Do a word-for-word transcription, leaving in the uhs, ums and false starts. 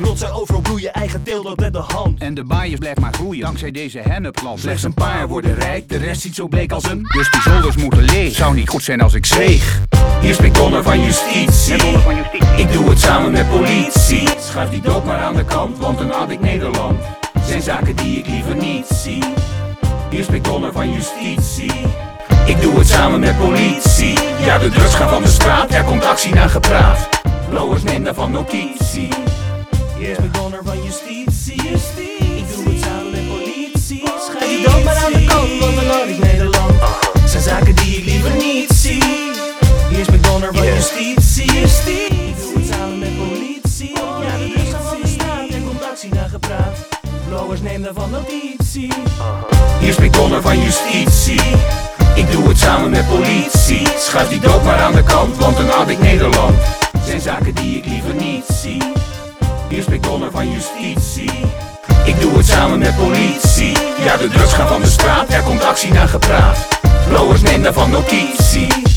rotzooi overal bloeien, eigen teelt loopt met de hand. En de bias blijft maar groeien, dankzij deze hennepplant. Slechts een paar worden rijk, de rest ziet zo bleek als een. Dus die zolders moeten leeg, zou niet goed zijn als ik zweeg. Hier spreekt Donner van Justitie. Ik doe het samen met politie. Schuif die dood maar aan de kant, want een addict Nederland zijn zaken die ik liever niet zie. Hier spreekt Donner van Justitie. Ik doe het samen met politie. Ja, de drugs gaan van de straat, er komt actie na gepraat. Blowers neem daarvan notitie. Hier spreekt Donner van Justitie. Ik doe het samen met politie. Schrijf die dood maar aan de kant, want een addict Nederland zijn zaken die ik liever niet zie. Hier spreekt Donner van Justitie. Ik doe het samen met politie. Ja, de drugs gaan van de straat, er komt actie na gepraat. Blowers neem daarvan notitie. Hier spreekt Donner van Justitie. Ik doe het samen met politie. Schuif die dood maar aan de kant, want een addict Nederland zijn zaken die ik liever niet zie. Hier spreekt Donner van Justitie. Ik doe het samen met politie. Ja, de drugs gaan van de straat, er komt actie na gepraat. Blowers neem daarvan notitie.